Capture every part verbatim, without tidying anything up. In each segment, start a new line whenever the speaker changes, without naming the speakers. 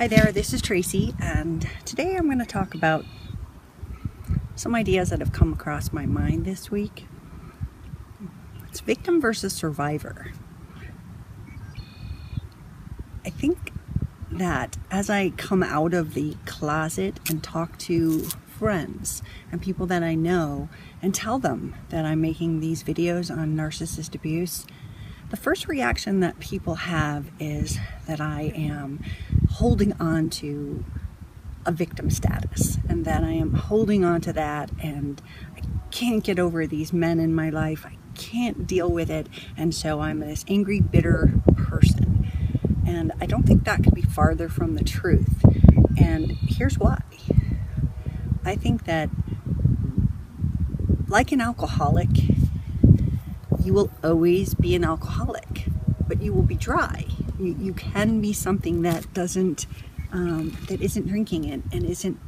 Hi there, this is Tracy, and today I'm going to talk about some ideas that have come across my mind this week. It's victim versus survivor. I think that as I come out of the closet and talk to friends and people that I know and tell them that I'm making these videos on narcissist abuse, the first reaction that people have is that I am holding on to a victim status and that I am holding on to that and I can't get over these men in my life. I can't deal with it, and so I'm this angry, bitter person. And I don't think that could be farther from the truth. And here's why. I think that, like an alcoholic, you will always be an alcoholic, but you will be dry. You, you can be something that doesn't, um, that isn't drinking and, and isn't,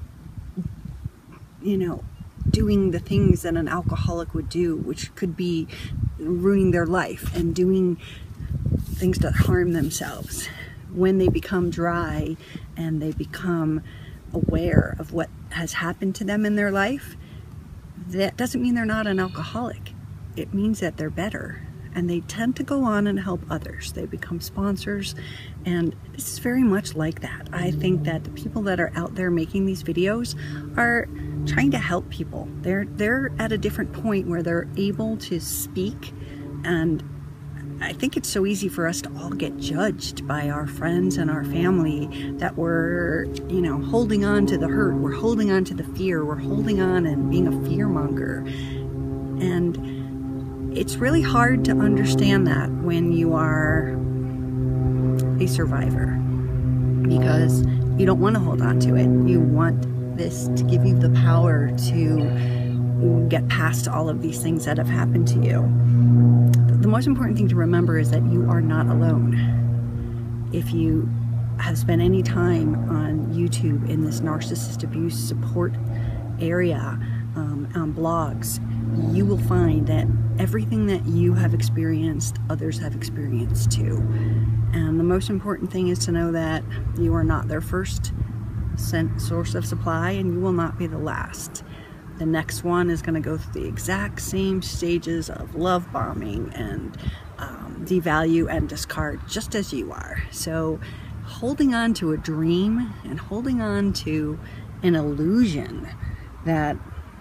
you know, doing the things that an alcoholic would do, which could be ruining their life and doing things that harm themselves. When they become dry and they become aware of what has happened to them in their life, that doesn't mean they're not an alcoholic. It means that they're better, and they tend to go on and help others. They become sponsors, and this is very much like that. I think that the people that are out there making these videos are trying to help people. They're they're at a different point where they're able to speak, and I think it's so easy for us to all get judged by our friends and our family that we're, you know, holding on to the hurt, we're holding on to the fear, we're holding on and being a fearmonger. And it's really hard to understand that when you are a survivor, because you don't want to hold on to it. You want this to give you the power to get past all of these things that have happened to you. The most important thing to remember is that you are not alone. If you have spent any time on YouTube in this narcissist abuse support area, um, on blogs, you will find that everything that you have experienced, others have experienced too. And the most important thing is to know that you are not their first source of supply, and you will not be the last. The next one is going to go through the exact same stages of love bombing and um, devalue and discard, just as you are. So holding on to a dream and holding on to an illusion that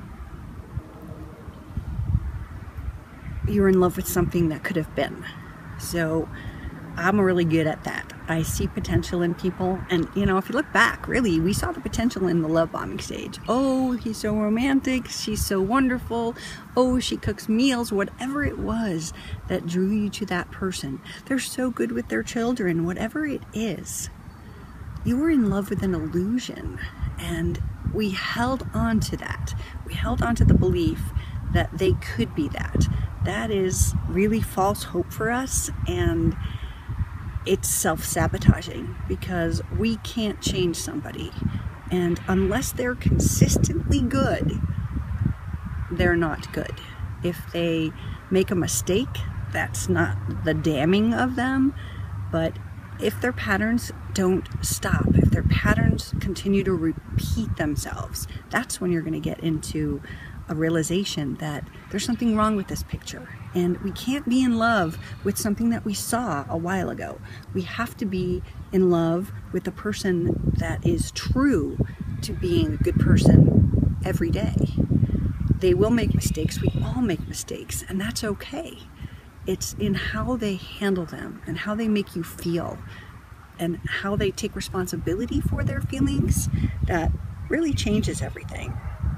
you're in love with something that could have been. So I'm really good at that. I see potential in people, and you know, if you look back, really, we saw the potential in the love bombing stage. Oh, he's so romantic, she's so wonderful, oh, she cooks meals, whatever it was that drew you to that person. They're so good with their children, whatever it is. You were in love with an illusion, and we held on to that. We held on to the belief that they could be that. That is really false hope for us, and it's self-sabotaging, because we can't change somebody, and unless they're consistently good, they're not good. If they make a mistake, that's not the damning of them, but if their patterns don't stop, if their patterns continue to repeat themselves, that's when you're going to get into a realization that there's something wrong with this picture, and we can't be in love with something that we saw a while ago. We have to be in love with the person that is true to being a good person every day. They will make mistakes. We all make mistakes, and that's okay. It's in how they handle them and how they make you feel and how they take responsibility for their feelings that really changes everything.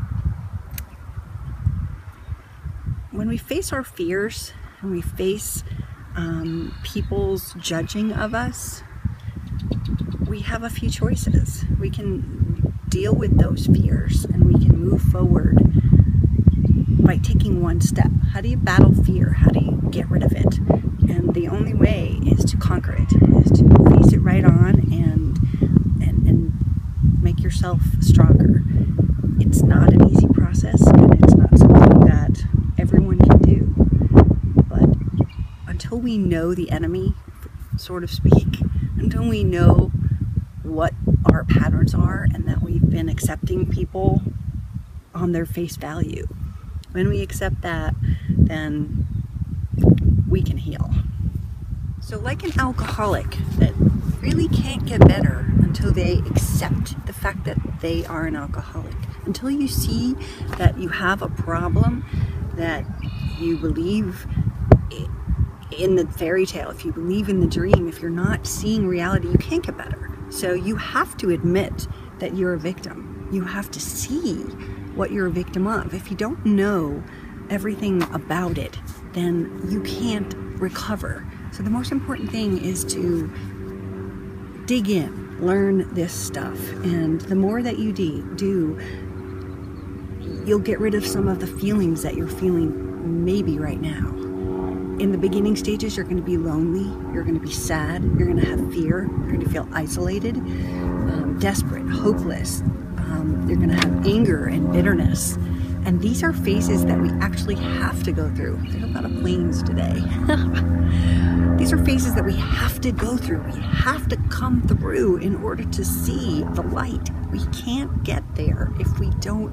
When we face our fears and we face um, people's judging of us, we have a few choices. We can deal with those fears and we can move forward by taking one step. How do you battle fear? How do you get rid of it? And the only way is to conquer it, is to face it right on and, and, and make yourself stronger. It's not an easy process, and it's not something that everyone can do, but until we know the enemy, so to speak, until we know what our patterns are and that we've been accepting people on their face value. When we accept that, then we can heal. So like an alcoholic that really can't get better until they accept the fact that they are an alcoholic. Until you see that you have a problem, that you believe in the fairy tale, if you believe in the dream, if you're not seeing reality, you can't get better. So you have to admit that you're a victim. You have to see what you're a victim of. If you don't know everything about it, then you can't recover. So the most important thing is to dig in, learn this stuff, and the more that you do, you'll get rid of some of the feelings that you're feeling maybe right now. In the beginning stages, you're going to be lonely, you're going to be sad, you're going to have fear, you're going to feel isolated, um, desperate, hopeless. Um, you're going to have anger and bitterness. And these are phases that we actually have to go through. There's a lot of planes today. These are phases that we have to go through. We have to come through in order to see the light. We can't get there if we don't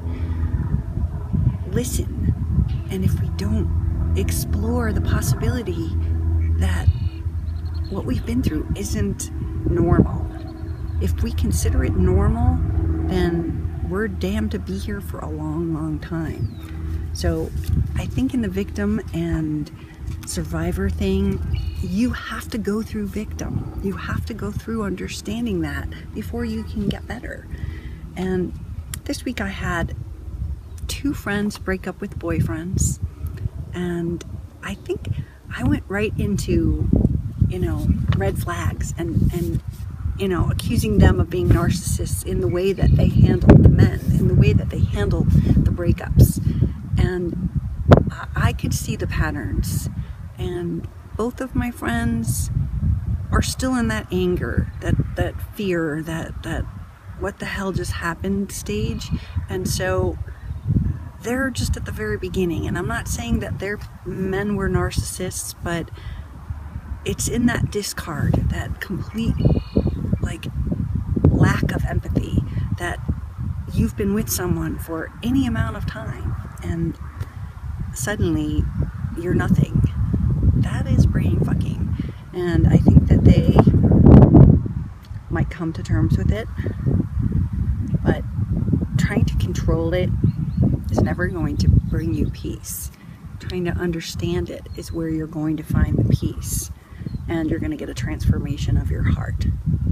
listen and if we don't explore the possibility that what we've been through isn't normal. If we consider it normal, then we're damned to be here for a long, long time. So I think in the victim and survivor thing, you have to go through victim. You have to go through understanding that before you can get better. And this week I had two friends break up with boyfriends, and I think I went right into, you know, red flags and, and you know, accusing them of being narcissists in the way that they handled the men, in the way that they handled the breakups. And I could see the patterns. And both of my friends are still in that anger, that, that fear, that, that what the hell just happened stage. And so they're just at the very beginning. And I'm not saying that their men were narcissists, but it's in that discard, that complete like lack of empathy, that you've been with someone for any amount of time and suddenly you're nothing. That is brain fucking. And I think that they might come to terms with it, but trying to control it is never going to bring you peace. Trying to understand it is where you're going to find the peace, and you're going to get a transformation of your heart.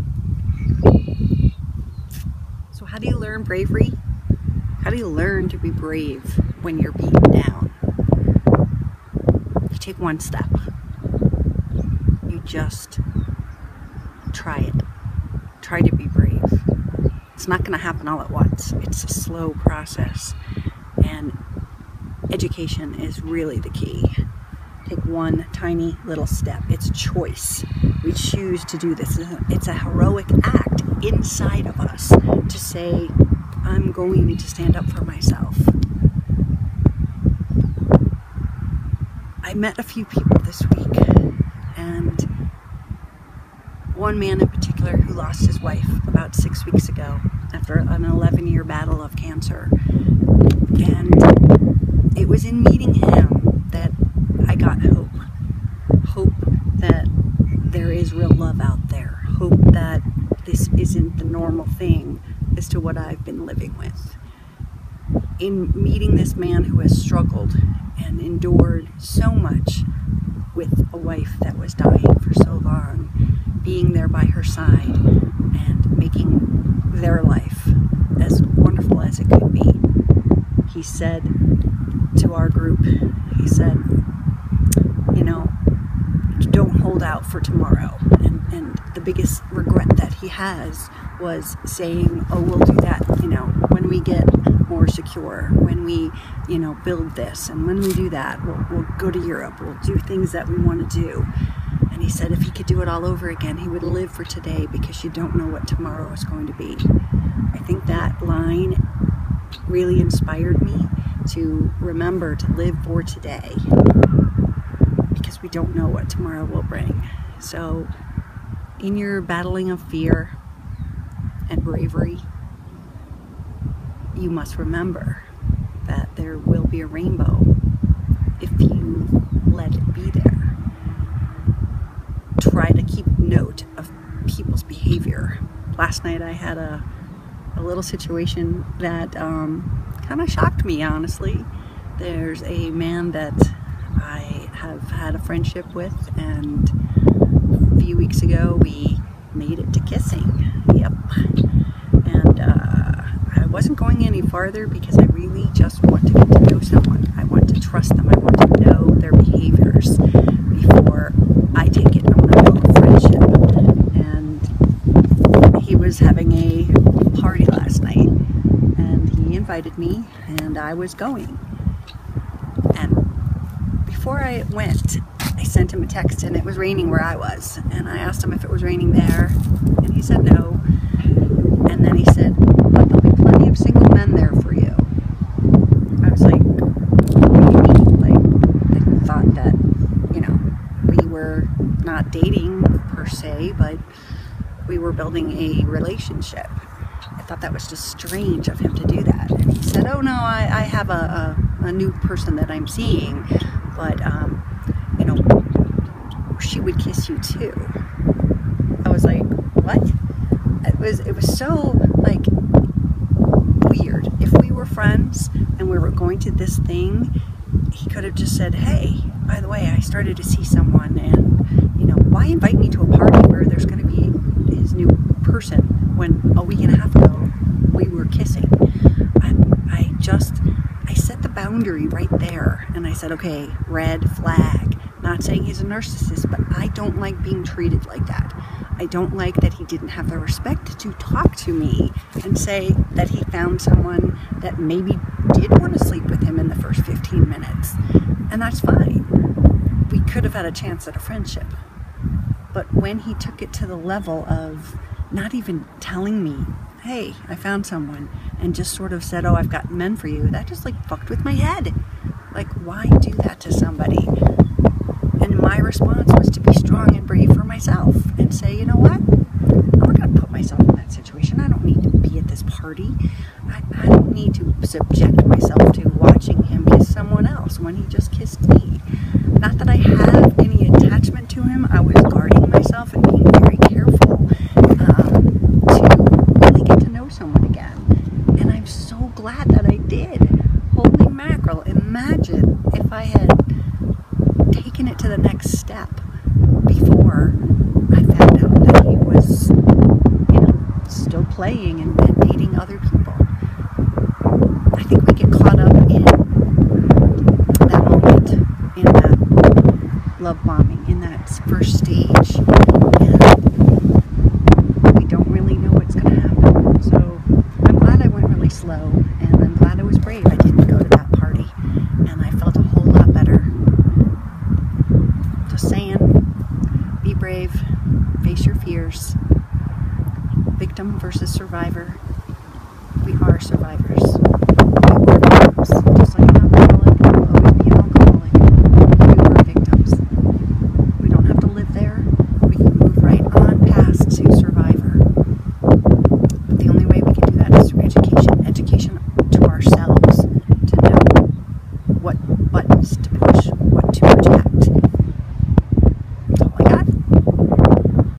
So how do you learn bravery? How do you learn to be brave when you're beaten down? You take one step. You just try it. Try to be brave. It's not going to happen all at once. It's a slow process. And education is really the key. Take one tiny little step. It's a choice. We choose to do this. It's a heroic act inside of us to say, I'm going to stand up for myself. I met a few people this week, and one man in particular who lost his wife about six weeks ago after an eleven year battle of cancer. And it was in meeting him that I got hope. Hope that there is real love out there. Hope that this isn't the normal thing as to what I've been living with. In meeting this man who has struggled and endured so much with a wife that was dying for so long, being there by her side and making their life as wonderful as it could be, he said to our group, he said, you know, don't hold out for tomorrow. And, and the biggest regret that he has was saying, oh, we'll do that, you know, when we get more secure, when we, you know, build this, and when we do that, we'll, we'll go to Europe, we'll do things that we want to do. And he said if he could do it all over again, he would live for today, because you don't know what tomorrow is going to be. I think that line really inspired me to remember to live for today, because we don't know what tomorrow will bring. So in your battling of fear, and bravery, you must remember that there will be a rainbow if you let it be there. Try to keep note of people's behavior. Last night I had a, a little situation that um, kind of shocked me, honestly. There's a man that I have had a friendship with, and a few weeks ago we made it to kissing. Yep. And uh, I wasn't going any farther because I really just want to get to know someone. I want to trust them. I want to know their behaviors before I take it. I want to know a friendship. And he was having a party last night, and he invited me, and I was going. And before I went, I sent him a text, and it was raining where I was. And I asked him if it was raining there, and he said no. And then he said, but there'll be plenty of single men there for you. I was like, what do you mean? Like, I thought that, you know, we were not dating per se, but we were building a relationship. I thought that was just strange of him to do that. And he said, oh no, I, I have a, a, a new person that I'm seeing, but, um, you know, she would kiss you too. I was like, what? It was, it was so, like, weird. If we were friends and we were going to this thing, he could have just said, hey, by the way, I started to see someone, and, you know, why invite me to a party where there's going to be his new person when a week and a half ago we were kissing? I, I just, I set the boundary right there, and I said, okay, red flag. Not saying he's a narcissist, but I don't like being treated like that. I don't like that he didn't have the respect to talk to me and say that he found someone that maybe did want to sleep with him in the first fifteen minutes. And that's fine. We could have had a chance at a friendship. But when he took it to the level of not even telling me, hey, I found someone, and just sort of said, oh, I've got men for you, that just like fucked with my head. Like, why do that to somebody? And my response was to be strong and brave for myself and say, you know what? I'm not going to put myself in that situation. I don't need to be at this party. I, I don't need to subject myself to watching him kiss someone else when he just kissed me. Not that I have any attachment to him. I was guarding myself and being very careful um, to really get to know someone again. And I'm so glad that I did. Holy mackerel, imagine if I had taken it to the next step before I found out that he was, you know, still playing and, and dating other people. I think we get caught up in that moment, in that love bombing, in that first stage, and we don't really know what's going to happen. So I'm glad I went really slow, and I'm glad I was brave. I didn't go to that party, and I felt a whole lot better. Just saying, be brave, face your fears. Victim versus survivor. We are survivors.